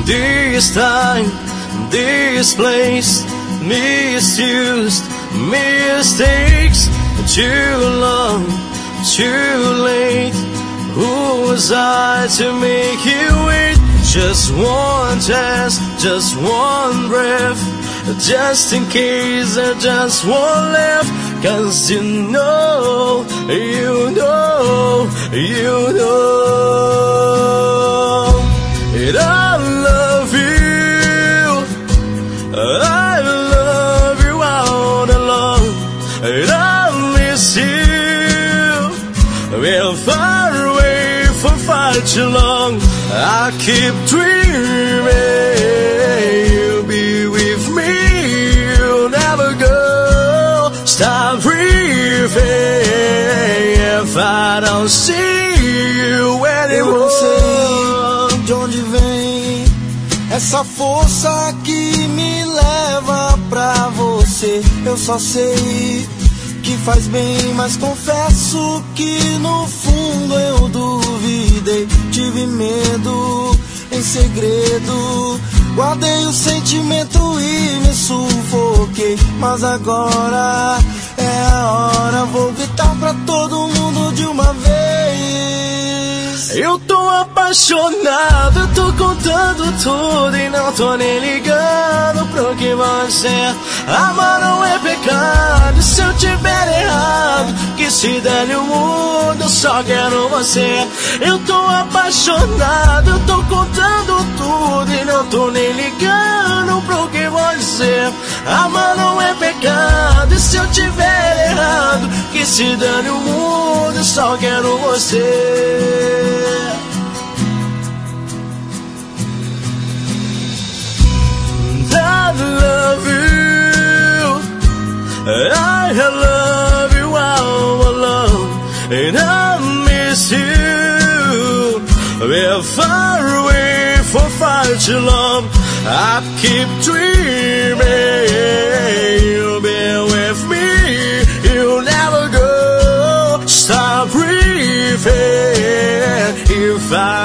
this time, this place, misused, mistakes, too long, too late. Who was I to make you wait? Just one test, just one breath, just in case I just won't left. 'Cause you know, you know, you know it. I love you, I love you all along, and I miss you. We're far away for far too long. I keep dreaming you'll be with me, you'll never go. Stop breathing if I don't see you anymore. Eu não sei de onde vem essa força que me leva pra você. Eu só sei que faz bem, mas confesso que no fundo eu duvidei. Tive medo em segredo, guardei o sentimento e me sufoquei. Mas agora é a hora, vou gritar pra todo mundo de uma vez. Eu tô apaixonado, eu tô contando tudo e não tô nem ligando pro que você. Amar não é pecado, se eu tiver errado, que se dane o mundo, eu só quero você. Eu tô apaixonado, eu tô contando tudo e não tô nem ligando pro que você. Amar não é pecado, e se eu tiver errado, que se dane o mundo, eu só quero você. I love you, I love you all alone, and I miss you. We're far away for far too long. I keep dreaming you'll be with me, you'll never go. Stop breathing if I